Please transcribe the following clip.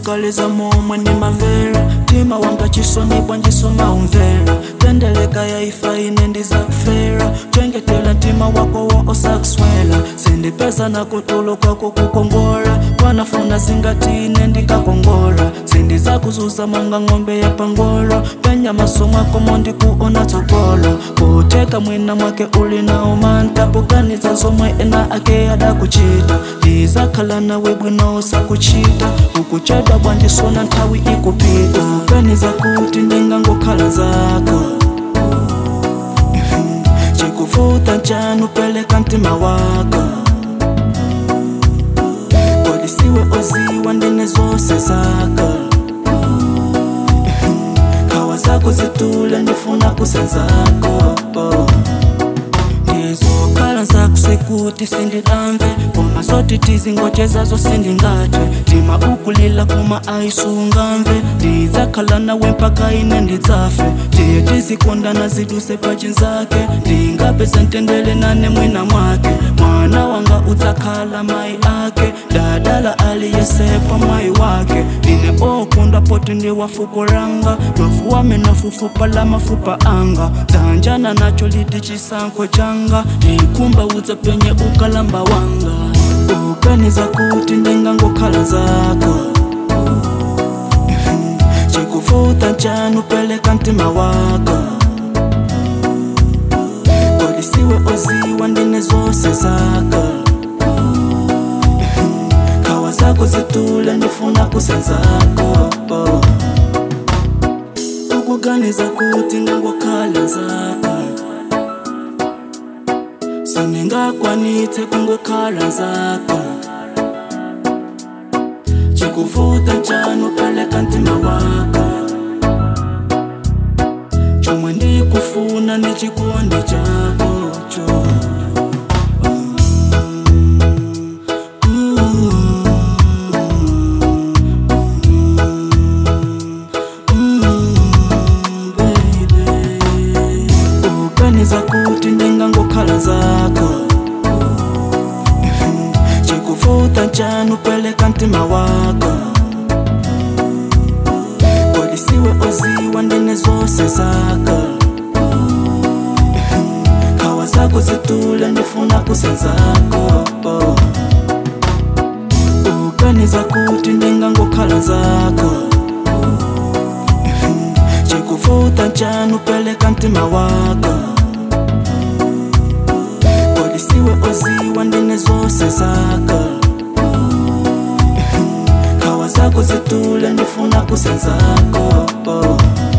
kukaliza momwe ni mavera tima wanga chisoni bwanjisoma umvera tendeleka ya ifa ine ndizakufera chengetela tima wako wo osakuswela sindipeza na kutuluka kukukongora wanafuna zingati ine ndikakongora sindizakuzuza monga ng'ombe ya pangoro penya maso mwako mondi kuona tokolo kuteka mwina mwake uli na umanta puganiza zomwe ena ake ada kuchita ndizakhala nawe bwino osakuchita ukuchedwa bwanjisona nthawi ikupita kuganiza kuti ndingangokhala zako chikuvuta njani upeleka mtima wako kodi siwe oziwa ndine zose zako hawa zako zitule ndifuna kusenzako ndizokhala zako sekuti sindidamve koma zoti tizingojezazo sindingatwe tima ukulila kuma aisungamve ndizakhala nawe mpaka ine ndidzafe tiye tizikondana ziduse pachinzake ndingapeza ntendele nane mwina mwake mwana wanga udzakhala mai ake dadala aliyesepa mai wake ine okunda poti ndiwafuko ranga mafu wame nafufupa la mafupa anga dzanjana nacho lidi chisankho changa ndikumba udza penye ukalamba wanga ukaniza kuti ndingangokhala zako chikuvuta njani upeleka mtima wako kodi siwe oziwa ndine zose zako hawa zako zitule ndifuna kusenzako ukuganiza kuti ngangokhala zako siningakwanitse kungokhala zako chikuvuta njani upeleka mtima wako chomwe ndikufuna ni chikondi chako cho ukaniza kuti ndingangokhala zako chikuvuta njani upeleka mtima wako kodi siwe oziwa ndine zose zako hawa zako zitule ndifuna kusenzako ukaniza kuti ndingangokhala zako chikuvuta njani upeleka mtima wako kodi siwe oziwa ndine zose zako hawa zako zitule ndifuna kusenzako